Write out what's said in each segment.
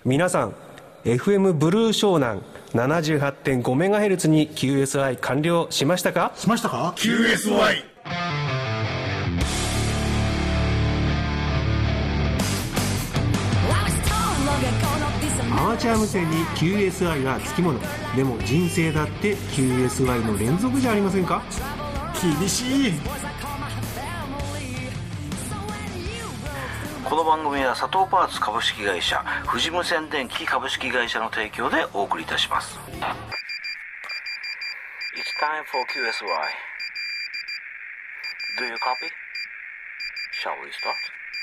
皆さん FM ブルー湘南 78.5MHz に QSI 完了しましたか？ QSY。 アマチュア無線に QSI はつきもの。でも人生だって QSI の連続じゃありませんか？ 厳しい。 この番組は佐藤パーツ株式会社、富士無線電機株式会社の提供でお送りいたします。 It's time for QSY. Do you copy? Shall we start?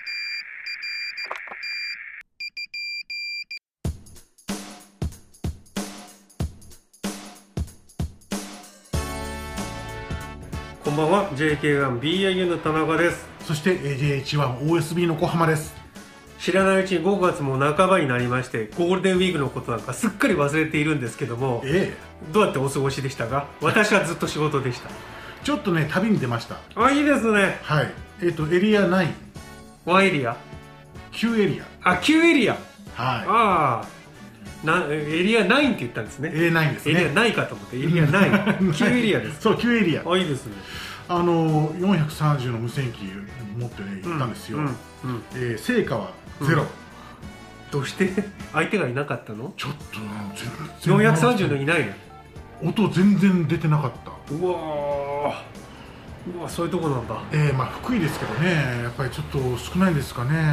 こんばんは。 JK1BIN の田中です。 そして JH1OSB の小浜です。 知らないうちに5月も半ばになりまして、ゴールデンウィークのことなんかすっかり忘れているんですけども、どうやってお過ごしでしたか？私はずっと仕事でした。 ちょっとね、旅に出ました。 あ、いいですね。 はい。エリア9、 1エリア、 9エリあ、9エリア、 ア。はああ、エリア9って言ったんですね。 い。9ですね。 エリアないかと思って、エリア9 9エリアです。 そう、9エリア。 あ、いいですね。 430の無線機持ってね、行ったんですよ。成果はゼロ。 どうして相手がいなかったの？ ちょっと全然 430のいないの？ 音全然出てなかった。 うわー、そういうとこなんだ。 まあ福井ですけどね、やっぱりちょっと少ないですかね。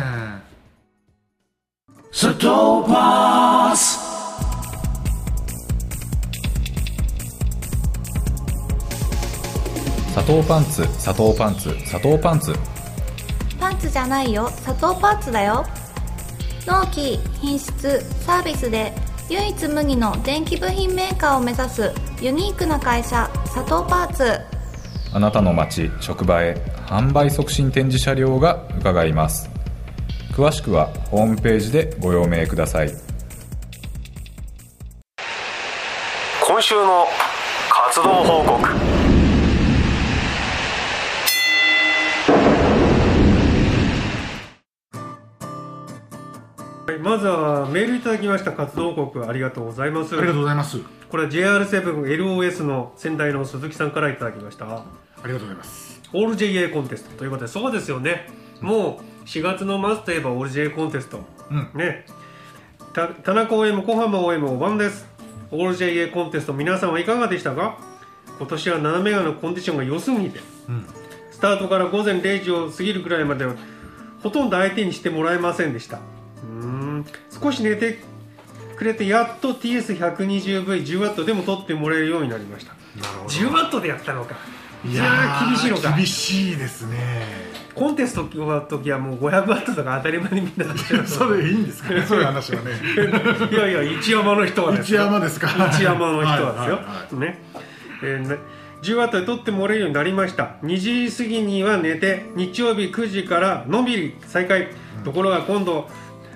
佐藤パーツ。 佐藤パンツ、佐藤パンツ、佐藤パンツ。 パンツじゃないよ、佐藤パーツだよ。納期、品質、サービスで唯一無二の電気部品メーカーを目指すユニークな会社、佐藤パーツ。 あなたの街、職場へ販売促進展示車両が伺います。詳しくはホームページでご用命ください。 今週の活動報告。まずはメールいただきました。活動報告ありがとうございます。 ありがとうございます。 これは JR7LOS の仙台の鈴木さんからいただきました。 ありがとうございます。 オール JA コンテストということで、そうですよね、もう4月の末といえばオール JA コンテスト、ね、田中 OM、小浜 OM、お番です。オール JA コンテスト、皆さんはいかがでしたか？今年は7メガのコンディションが良すぎて、スタートから午前0時を過ぎるくらいまではほとんど相手にしてもらえませんでした。少し寝てくれてやっと TS120V10W でも取ってもらえるようになりました。10W でやったのか。 いやー、 厳しいのか。 厳しいですね。 コンテストの時はもう 500W とか当たり前にみんな出してる。 それいいんですかね、そういう話はね。 いやいや、一山の人はですよ。 一山ですか。 一山の人はですよ、ね。10W で取ってもらえるようになりました。2時過ぎには寝て、日曜日9時からのんびり再開。ところが今度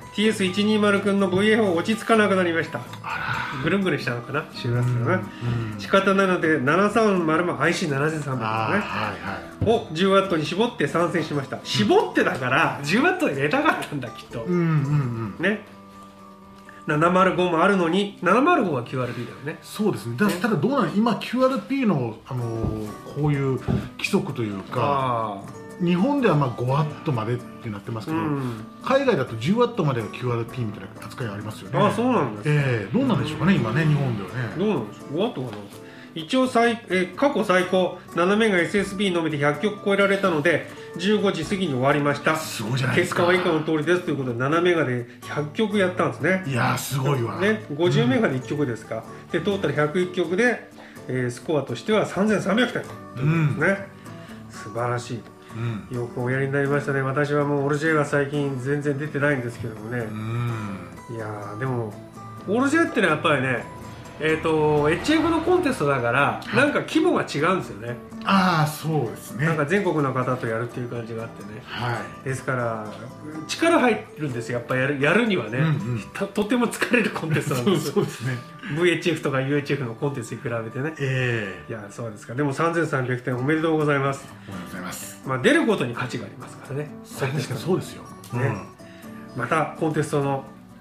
TS120 君の VFO 落ち着かなくなりました。ぐるんぐるんしたのかな、周波数がね。仕方ないので730も IC7300 ね、を 10W に絞って参戦しました。絞ってだから 10W で入れたかったんだきっと。ね、705もあるのに、705は QRP だよね。 そうですね。ただどうなの、今 QRP の、こういう規則というか、日本ではまあ 5W までってなってますけど、海外だと 10W までが QRP みたいな扱いありますよね。 あ、そうなんですか。 どうなんでしょうかね、今ね、日本ではね。 どうなんですか、5W かな。一応過去最高7メガ SSB のみで100曲超えられたので15時過ぎに終わりました。 すごいじゃないですか。 結果は以下の通りですということで、7メガで100曲やったんですね。 いやー、すごいわね。50メガで1曲ですか。でトータル101曲で、スコアとしては3300点ということですね。素晴らしい。よくおやりになりましたね。私はもうオルジェが最近全然出てないんですけどもね。いやー、でもオルジェってのはやっぱりね、HF のコンテストだからなんか規模が違うんですよね。 ああ、そうですね。 なんか全国の方とやるっていう感じがあってね。ですから力入るんですよ、やっぱやるにはね。とても疲れるコンテストなんですよ。 そうですね。 VHF とか UHF のコンテストに比べてね。いや、そうですか。でも3300点おめでとうございます。 おめでとうございます。 まあ出ることに価値がありますからね。 確かにそうですよ。 ね。またコンテストの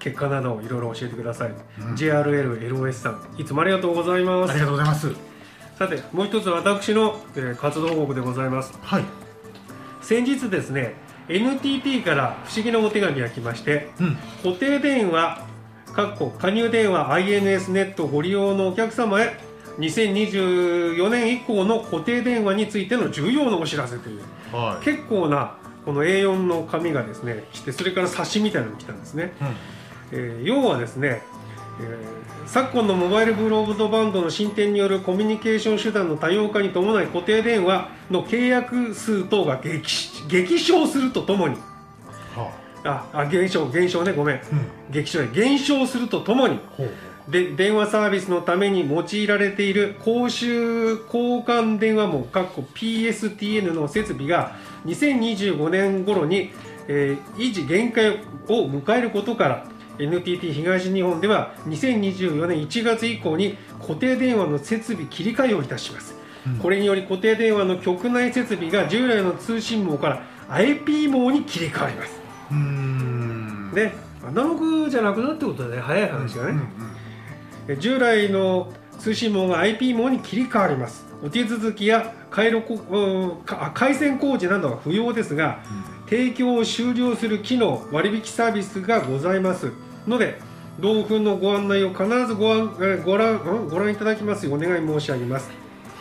結果などをいろいろ教えてください、JRL-LOS さんいつもありがとうございます。 ありがとうございます。 さてもう一つ私の、活動報告でございます。 はい。 先日ですね NTT から不思議なお手紙が来まして、固定電話加入電話 INS ネットご利用のお客様へ2024年以降の固定電話についての重要なお知らせという、結構なこの A4 の紙がですね来て、それから冊子みたいなのが来たんですね、要はですね、昨今のモバイルブロードバンドの進展によるコミュニケーション手段の多様化に伴い固定電話の契約数等が激減するとともに、減少ね、ごめん、減少するとともに、で電話サービスのために用いられている公衆交換電話網 PSTN の設備が2025年頃に、維持限界を迎えることから、NTT 東日本では2024年1月以降に固定電話の設備切り替えをいたします、これにより固定電話の局内設備が従来の通信網から IP 網に切り替わります。ね、アナログじゃなくなるってことだね、早い話がね、従来の通信網が IP 網に切り替わります。お手続きや回線工事などは不要ですが、提供を終了する機能割引サービスがございますので、同封のご案内を必ずご覧いただきますようお願い申し上げます。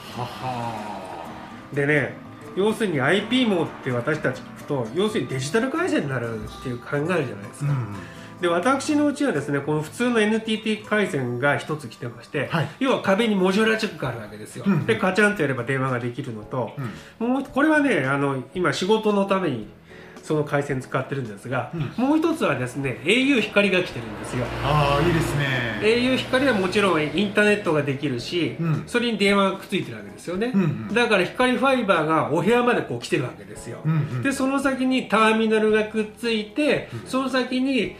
でね、要するに IP 網って私たち聞くと、要するにデジタル回線になるっていう考えるじゃないですか、で私のうちはですねこの普通の NTT 回線が一つ来てまして、要は壁にモジュラーチップがあるわけですよ、でカチャンとやれば電話ができるのと、もうこれはね今仕事のためにその回線使ってるんですが、もう一つはですね au 光が来てるんですよ。 いいですね。 au 光はもちろんインターネットができるし、それに電話がくっついてるわけですよね、だから光ファイバーがお部屋までこう来てるわけですよ、でその先にターミナルがくっついて、その先に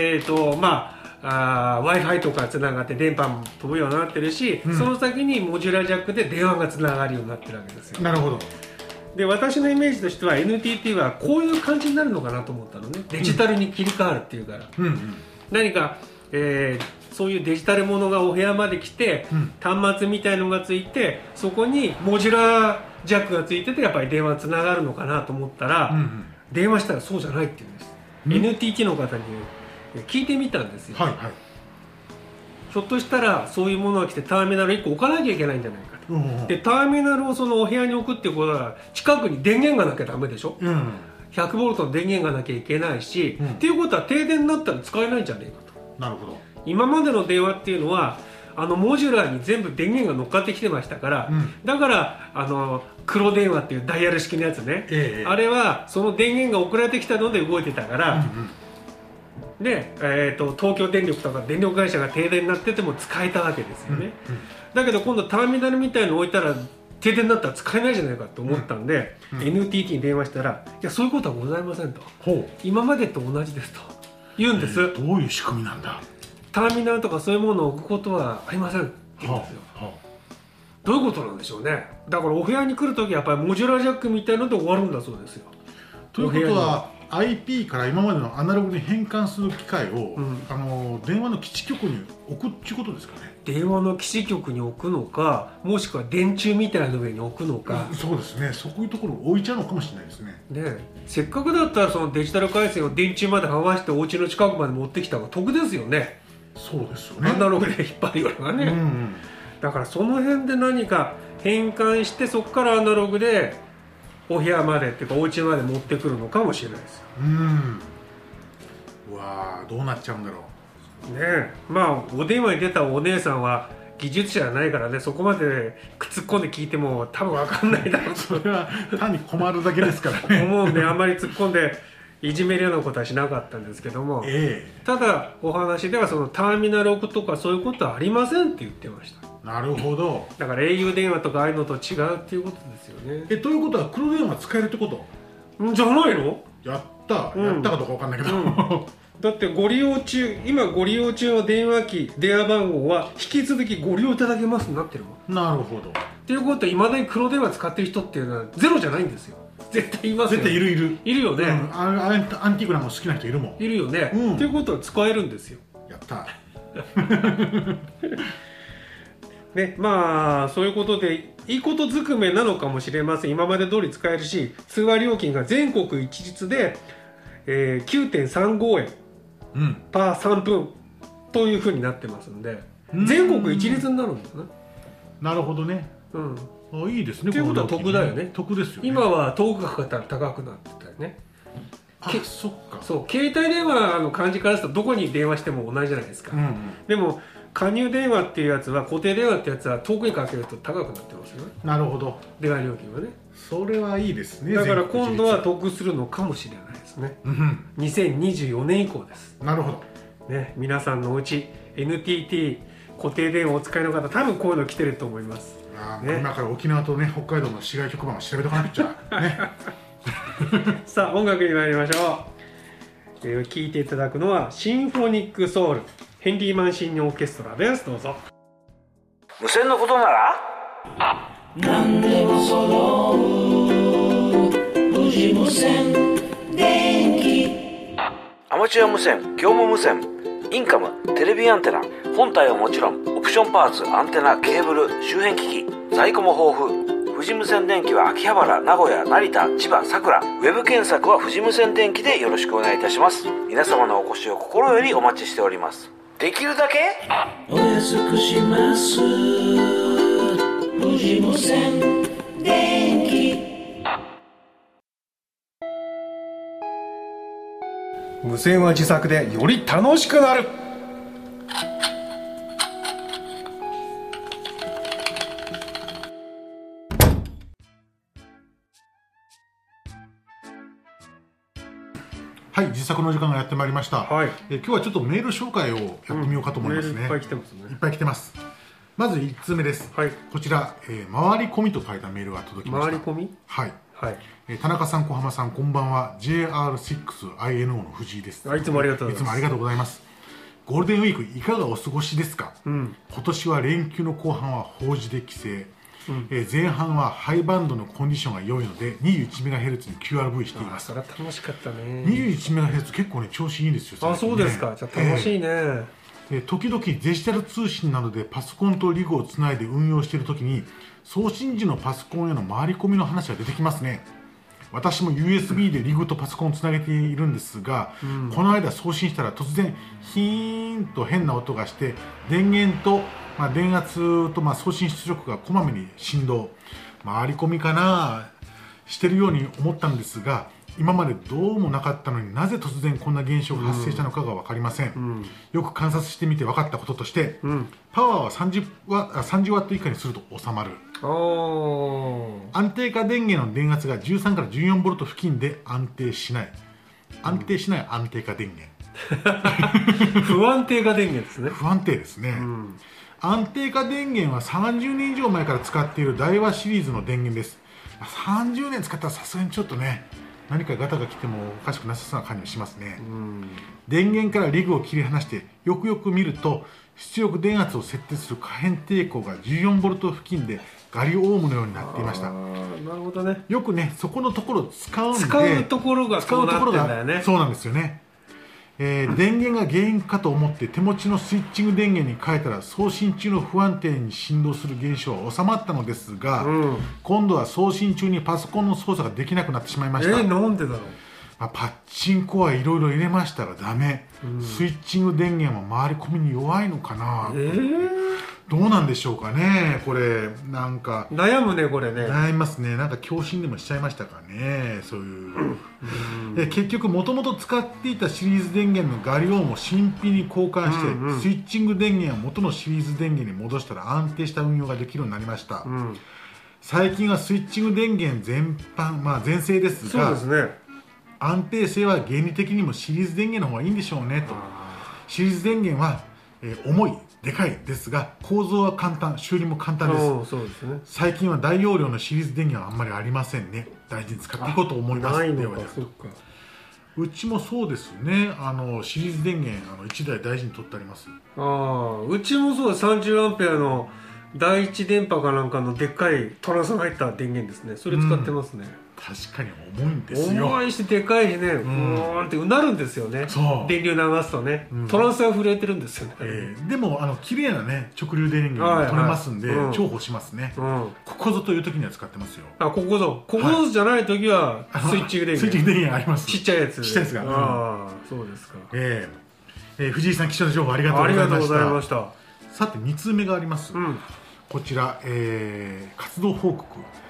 Wi-Fi とかつながって電波も飛ぶようになってるし、その先にモジュラジャックで電話がつながるようになってるわけですよ。 なるほど。 で私のイメージとしては NTT はこういう感じになるのかなと思ったのね、デジタルに切り替わるっていうから、何か、そういうデジタルものがお部屋まで来て、端末みたいのがついて、そこにモジュラージャックがついててやっぱり電話つながるのかなと思ったら、電話したらそうじゃないっていうんです、NTT の方に聞いてみたんですよ、ひょっとしたらそういうものが来てターミナル1個置かなきゃいけないんじゃないかと、でターミナルをそのお部屋に置くっていうことは近くに電源がなきゃダメでしょ、100ボルトの電源がなきゃいけないし、っていうことは停電になったら使えないんじゃねえかと。 なるほど。 今までの電話っていうのはモジュラーに全部電源が乗っかってきてましたから、だから黒電話っていうダイヤル式のやつね、あれはその電源が送られてきたので動いてたから、で東京電力とか電力会社が停電になってても使えたわけですよね、だけど今度ターミナルみたいの置いたら停電になったら使えないじゃないかと思ったんで、NTT に電話したら、いやそういうことはございませんと、今までと同じですと言うんです、 どういう仕組みなんだ。 ターミナルとかそういうものを置くことはありませんって言うんですよ、どういうことなんでしょうね。だからお部屋に来るときはやっぱりモジュラージャックみたいなので終わるんだそうですよ。 ということは IP から今までのアナログに変換する機械を、電話の基地局に置くっていうことですかね。 電話の基地局に置くのか、もしくは電柱みたいな上に置くのか、 そうですね、そういうところを置いちゃうのかもしれないですね。 でせっかくだったらそのデジタル回線を電柱まで剥がしてお家の近くまで持ってきた方が得ですよね。 そうですよね、 アナログで引っ張るよりはね、だからその辺で何か変換して、そこからアナログでお部屋までっていうかお家まで持ってくるのかもしれないですよ。 うわー、どうなっちゃうんだろうね。まあお電話に出たお姉さんは技術者じゃないからね、そこまで突っ込んで聞いても多分分かんないだろうとそれは単に困るだけですからね思うんで、あんまり突っ込んでいじめるようなことはしなかったんですけども、ただお話ではそのターミナル置くとかそういうことはありませんって言ってました。 なるほど。 だから au 電話とかああいうのと違うっていうことですよね。 ということは黒電話使えるってことじゃないの。 やったかどうか分かんないけど、 だって今ご利用中の電話機電話番号は引き続きご利用いただけますになってるもん。 なるほど。 っていうことはいまだに黒電話使ってる人っていうのはゼロじゃないんですよ。 絶対いますよ、 絶対いるいるよね、 アンティークなんか好きな人いるもん。 いるよね、ということは使えるんですよ。 やったね、まあそういうことでいいことずくめなのかもしれません。今まで通り使えるし、通話料金が全国一律で、9.35 円、パー3分というふうになってますんで、全国一律になるんですね。 なるほどね。いいですね。 ということは得だよね。 得ですよね。 今は遠くかかったら高くなってたよね。 そっか。 そう、携帯電話の感じからするとどこに電話しても同じじゃないですか。でも加入電話っていうやつは、固定電話ってやつは遠くにかけると高くなってますよね。 なるほど。 電話料金はね。 それはいいですね。 だから今度は得するのかもしれないですね。2024年以降です。 なるほど。 ね、皆さんのおうち NTT 固定電話をお使いの方、多分こういうの来てると思います。 今から沖縄とね、北海道の市街局番を調べとかなくちゃね。 さあ音楽に参りましょう。聴いていただくのはシンフォニックソウル、ヘンリー・マンシーニオーケストラです。どうぞ。 無線のことなら何でも揃う富士無線電機。アマチュア無線、業務無線、インカム、テレビアンテナ、本体はもちろんオプションパーツ、アンテナ、ケーブル、周辺機器、在庫も豊富。富士無線電機は秋葉原、名古屋、成田、千葉、佐倉。ウェブ検索は富士無線電機でよろしくお願いいたします。皆様のお越しを心よりお待ちしております。できるだけお安くします。富士無線電機。 無線は自作でより楽しくなる。 はい、自作の時間がやってまいりました。今日はちょっとメール紹介をやってみようかと思いますね。 いっぱい来てますね。 いっぱい来てます。まず1通目です。こちら、回り込みと書いたメールが届きました。 回り込み。 はい。田中さん、小浜さん、こんばんは。 JR6INO の藤井です。 いつもありがとうございます。 いつもありがとうございます。ゴールデンウィークいかがお過ごしですか？今年は連休の後半は法事で帰省、前半はハイバンドのコンディションが良いので 21MHz に QRV しています。 それは楽しかったね。 21MHz 結構ね調子いいんですよ。 そうですか。じゃあ楽しいね。 時々デジタル通信などでパソコンとリグをつないで運用しているときに送信時のパソコンへの回り込みの話が出てきますね。私も USB でリグとパソコンをつなげているんですが、この間送信したら突然ヒーンと変な音がして電源と、電圧と、送信出力がこまめに振動、回り込みかなしてるように思ったんですが、今までどうもなかったのになぜ突然こんな現象が発生したのかが分かりません。よく観察してみて分かったこととして、パワーは30ワット以下にすると収まる。安定化電源の電圧が13から14ボルト付近で安定しない安定化電源不安定化電源ですね。 不安定ですね。安定化電源は30年以上前から使っているダイワシリーズの電源です。30年使ったらさすがにちょっとね、何かガタが来てもおかしくなさそうな感じがしますね。電源からリグを切り離してよくよく見ると、出力電圧を設定する可変抵抗が14ボルト付近でガリオームのようになっていました。 なるほどね。 よくね、そこのところを使うんで、 使うところがそうなってんだよね。 そうなんですよね。電源が原因かと思って手持ちのスイッチング電源に変えたら送信中の不安定に振動する現象は収まったのですが、今度は送信中にパソコンの操作ができなくなってしまいました。 なんでだろう。 パッチンコはいろいろ入れましたがダメ、スイッチング電源は回り込みに弱いのかな、どうなんでしょうかね。これなんか悩むね。これね悩みますね。なんか共振でもしちゃいましたかね。そういう、結局もともと使っていたシリーズ電源のガリオームを新品に交換して、スイッチング電源を元のシリーズ電源に戻したら安定した運用ができるようになりました。最近はスイッチング電源全般、全盛ですが、 そうですね、 安定性は原理的にもシリーズ電源の方がいいんでしょうねと。シリーズ電源は、重いでかいですが構造は簡単、修理も簡単です。 そうですね。 最近は大容量のシリーズ電源はあんまりありませんね。大事に使っていこうと思います。 ないのか。そっか。 うちもそうですね。シリーズ電源1台大事に取ってあります。 うちもそうだ。30アンペアの第一電波かなんかのでっかいトランスファイター電源ですね。それ使ってますね。 確かに重いんですよ。 重いしでかいしね、うーんってうなるんですよね。電流流すとね、トランスが震えてるんですよね。 でも綺麗なね直流電源が取れますんで、重宝しますね。ここぞという時には使ってますよ。 ここぞじゃない時はスイッチ電源。 スイッチ電源あります。 ちっちゃいやつ。 ちっちゃいやつが。 そうですか。 藤井さん、貴重な情報ありがとうございました。さて2通目があります。こちら活動報告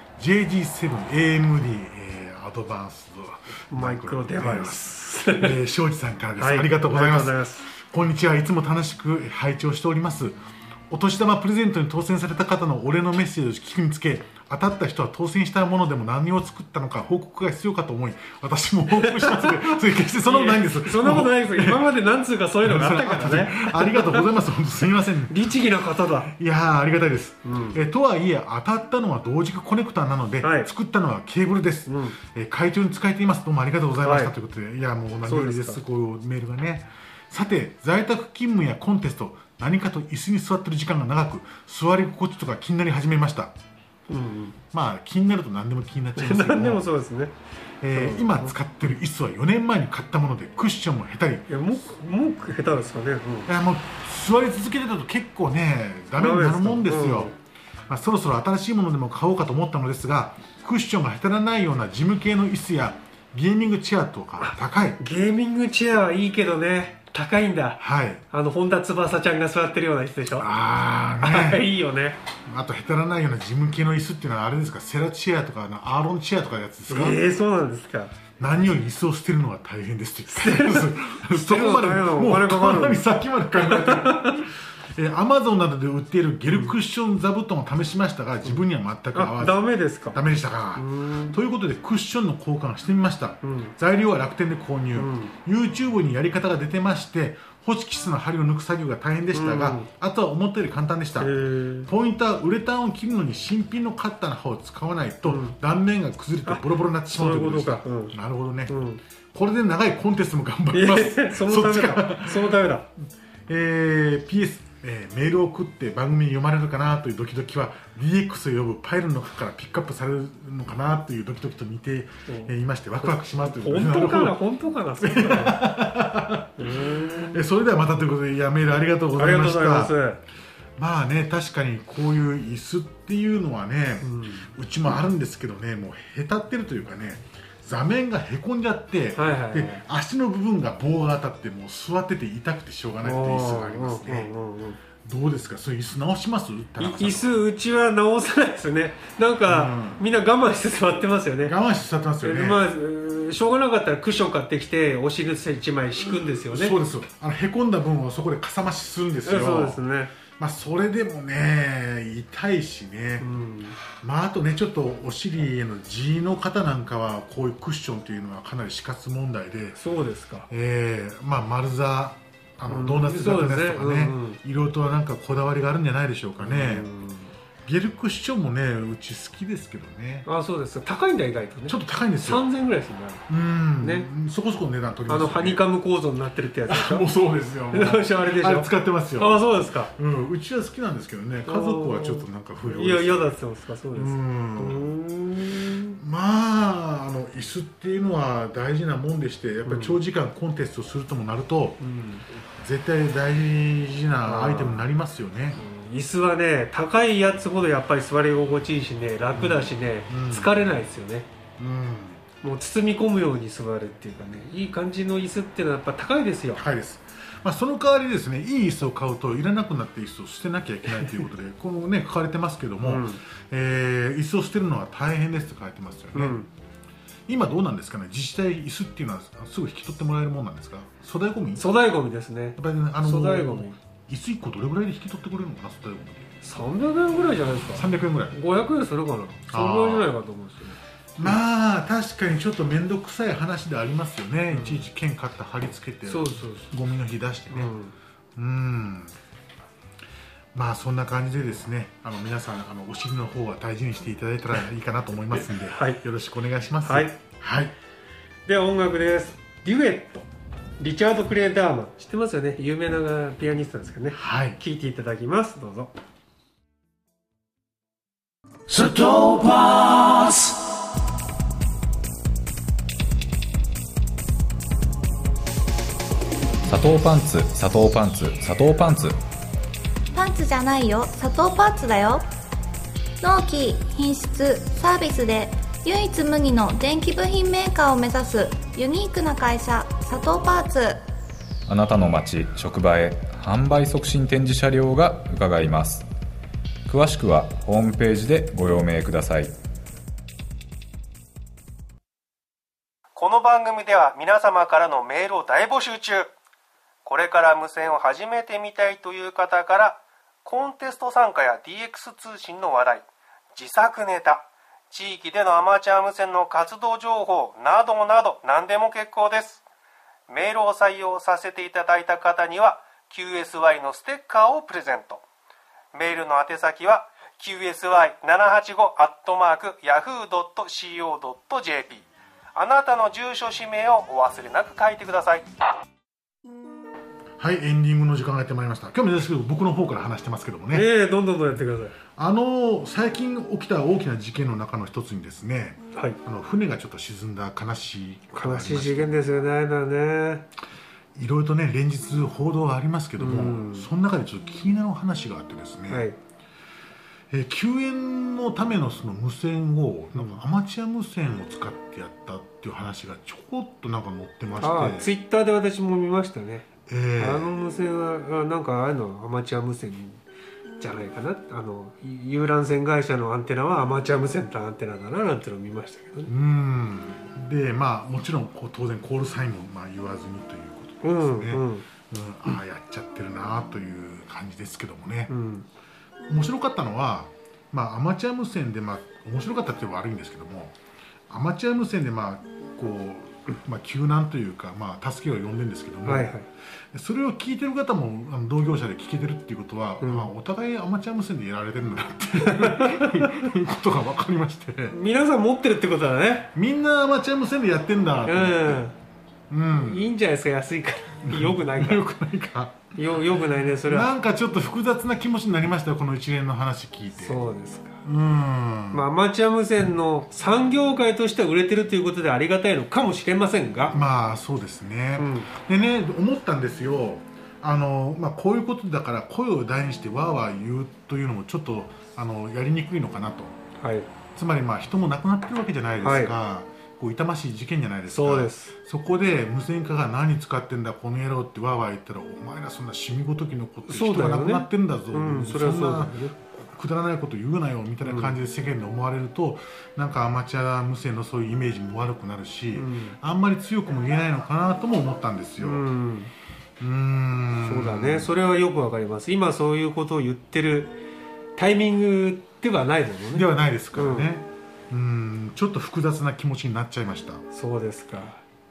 JG7AMD アドバンスドマイクロデバイス庄司さんからです。ありがとうございます。こんにちは。いつも楽しく拝聴しております。お年玉プレゼントに当選された方のお礼のメッセージを聞きにつけ、当たった人は当選したものでも何を作ったのか報告が必要かと思い、私も報告しますので、それ決してそんなことないんです。 そんなことないです。今まで何通かそういうのがあったからね。 ありがとうございます。本当すみません。 律儀な方だ。 いやー、ありがたいです。とはいえ当たったのは同軸コネクタなので、作ったのはケーブルです。会長に使えています。どうもありがとうございました、ということで、いやもう何よりです。こういうメールがね。さて、在宅勤務やコンテスト、何かと椅子に座ってる時間が長く、座り心地とか気になり始めました。まあ気になると何でも気になっちゃいますけども、 何でもそうですね。 今使ってる椅子は4年前に買ったものでクッションも下手り、 いやもう下手ですかね。 いやもう座り続けてたと結構ねダメになるもんですよ。そろそろ新しいものでも買おうかと思ったのですが、クッションがへたらないような事務系の椅子やゲーミングチェアとか高い。 ゲーミングチェアはいいけどね、高いんだ。 はい。 本田翼ちゃんが座ってるような椅子でしょ。いいよね。 あとへたらないような事務系の椅子っていうのはあれですか、セラチェアとかアーロンチェアとかのやつですか。 そうなんですか。 何より椅子を捨てるのが大変ですって言ってる。 そこまでもうかなり先まで考えてる。アマゾンなどで売っているゲルクッション座布団を試しましたが、自分には全く合わず。 ダメですか。 ダメでしたか。ということでクッションの交換をしてみました。材料は楽天で購入。YouTube にやり方が出てまして、ホチキスの針を抜く作業が大変でしたが、あとは思ったより簡単でした。ポイントはウレタンを切るのに新品のカッターの刃を使わないと、断面が崩れてボロボロになってしまうということでした。なるほどね。これで長いコンテストも頑張ります。 そのためだ。 PSメールを送って番組に読まれるかなというドキドキは DX を呼ぶパイルの中からピックアップされるのかなというドキドキと似ていましてワクワクしますということで。 本当かなそれではまたということで、いやメールありがとうございました。まあね、確かにこういう椅子っていうのはね、うちもあるんですけどね、もうへたってるというかね、座面がへこんじゃって、で足の部分が棒が当たってもう座ってて痛くてしょうがないっていう椅子がありますね。どうですか、そういう椅子直します？ 椅子うちは直さないですね。なんか、みんな我慢して座ってますよね。 我慢して座ってますよね。 まあしょうがなかったらクッション買ってきてお尻1枚敷くんですよね。 そうです。へこんだ分をそこでかさ増しするんですよ。 そうですね。 まあそれでもね痛いしね、まああとねちょっとお尻への G の方なんかはこういうクッションというのはかなり死活問題で。 そうですか。 まあ丸座ドーナツ型のやつとかね、いろいろとなんかこだわりがあるんじゃないでしょうかね。ゲルクッションもねうち好きですけどね。 そうです。高いんだ意外とね。 ちょっと高いんですよ。 3000円ぐらいですね。そこそこの値段取りますよね。 ハニカム構造になってるってやつでしょ。 もうそうですよ。 あれでしょ。 あれ使ってますよ。 そうですか。 うちは好きなんですけどね。家族はちょっとなんか不良です。 いや嫌だって言ってますか。そうです。 まあ椅子っていうのは大事なもんでして、やっぱり長時間コンテストするともなると、絶対大事なアイテムになりますよね。 椅子はね高いやつほどやっぱり座り心地いいしね、楽だしね、疲れないですよね。もう包み込むように座るっていうかね、いい感じの椅子っていうのはやっぱ高いですよ。 高いです。その代わりですね、いい椅子を買うといらなくなって椅子を捨てなきゃいけないということでこのね書かれてますけども、椅子を捨てるのは大変ですと書いてますよね。今どうなんですかね、自治体椅子っていうのはすぐ引き取ってもらえるもんなんですか。粗大ゴミ？粗大ゴミですね。やっぱり粗大ゴミ。 椅子1個どれぐらいで引き取ってくれるのかな、粗大ゴミで。 300円ぐらいじゃないですか。 300円ぐらい。 500円するかな。そのぐらいじゃないかと思うんですよね。 まあ確かにちょっと面倒くさい話でありますよね。いちいち券買って貼り付けてゴミの日出してね。まあそんな感じでですね、皆さんお尻の方は大事にしていただいたらいいかなと思いますんで、よろしくお願いします。 では音楽です。デュエット、リチャード・クレイ・ダーマン、知ってますよね。有名なピアニストですけどね。聴いていただきます。どうぞ。 サトーパース藤パンツ、佐藤パンツ、佐藤パンツ。 パンツじゃないよ、佐藤パーツだよ。納期、品質、サービスで唯一無二の電気部品メーカーを目指すユニークな会社、佐藤パーツ。 あなたの街、職場へ販売促進展示車両が伺います。詳しくはホームページでご用命ください。 この番組では皆様からのメールを大募集中。これから無線を始めてみたいという方から、コンテスト参加や DX 通信の話題、自作ネタ、地域でのアマチュア無線の活動情報などなど何でも結構です。メールを採用させていただいた方には QSY のステッカーをプレゼント。メールの宛先は qsy785@yahoo.co.jp。 あなたの住所氏名をお忘れなく書いてください。 はい、エンディングの時間がやってまいりました。今日もですけど僕の方から話してますけどもね、 どんどんやってください。 最近起きた大きな事件の中の一つにですね、 はい、 船がちょっと沈んだ悲しい事件ですよね。 いろいろとね連日報道がありますけども、その中でちょっと気になる話があってですね、はい、救援のためのその無線をなんかアマチュア無線を使ってやったっていう話がちょこっとなんか載ってまして、 ツイッターで私も見ましたね。あの無線はなんかああいうのアマチュア無線じゃないかな。遊覧船会社のアンテナはアマチュア無線のアンテナだななんてのを見ましたけどね。 でもちろん当然コールサインも言わずにということですね。ああやっちゃってるなという感じですけどもね。面白かったのは、アマチュア無線で面白かったって言えば悪いんですけども、アマチュア無線で救難というか、助けを呼んでるんですけども、それを聞いてる方も同業者で聞けてるっていうことは、お互いアマチュア無線でやられてるんだなっていうことが分かりまして、 皆さん持ってるってことだね。 みんなアマチュア無線でやってんだって、 いいんじゃないですか、安いからよくないかよくないね。それはなんかちょっと複雑な気持ちになりましたよ、この一連の話聞いて。 そうですか。アマチュア無線の産業界としては売れてるということでありがたいのかもしれませんが、 そうですね。でね、思ったんですよ。こういうことだから声を大にしてわーわー言うというのもちょっとやりにくいのかなと。つまり人も亡くなってるわけじゃないですか。痛ましい事件じゃないですか。 そうです。 そこで無線化が何使ってんだこの野郎ってわーわー言ったら、お前らそんなシミごときのこと人が亡くなってんだぞ、そんなくだらないこと言うなよみたいな感じで世間で思われると、なんかアマチュア無線のそういうイメージも悪くなるし、あんまり強くも言えないのかなとも思ったんですよ。 そうだね、それはよくわかります。今そういうことを言ってるタイミングではないものね。 ではないですからね。ちょっと複雑な気持ちになっちゃいました。 そうですか。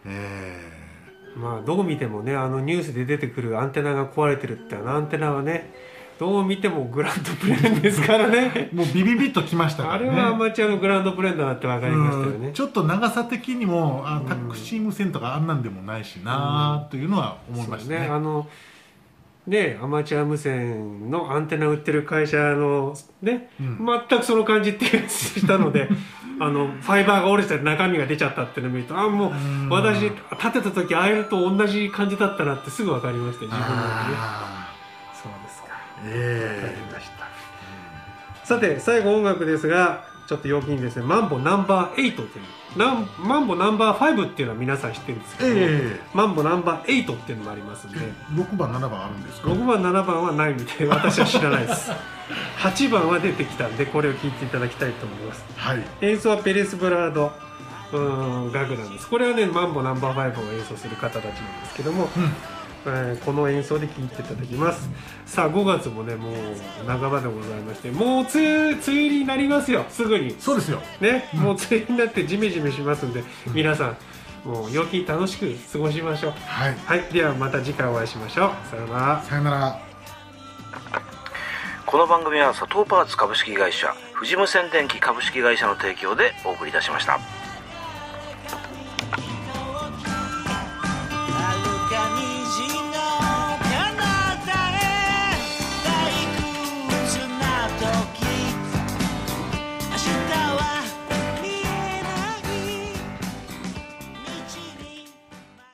どう見てもね、ニュースで出てくるアンテナが壊れてるってアンテナはね、どう見てもグランドプレーンですからね。 もうビビビッときましたからね。 あれはアマチュアのグランドプレーンだなって分かりましたよね。 ちょっと長さ的にもタクシー無線とかあんなんでもないしなというのは思いましたね。 アマチュア無線のアンテナ売ってる会社のね、全くその感じっていうしたのでファイバーが折れて中身が出ちゃったっていうのを見ると、もう私立てた時ああいうと同じ感じだったなってすぐ分かりましたよ、自分のね。そうですか。分かりました。さて最後音楽ですが、ちょっと陽気にですね、マンボナンバー8というマンボナンバー5っていうのは皆さん知ってるんですけど、マンボナンバー8っていうのもありますんで。 6番7番あるんですか。 6番7番はないみたいで私は知らないです8番は出てきたんで、これを聴いていただきたいと思います。演奏はペレス・ブラード楽団です。これはね、マンボナンバー5を演奏する方たちなんですけども、この演奏で聴いていただきます。さあ5月もね、もう半ばでございまして、もう梅雨になりますよ、すぐに。 そうですよね、もう梅雨になってジメジメしますんで、皆さんもう陽気に楽しく過ごしましょう。ではまた次回お会いしましょう。さよなら。 さよなら。 この番組は佐藤パーツ株式会社、富士無線電機株式会社の提供でお送りいたしました。 遥か虹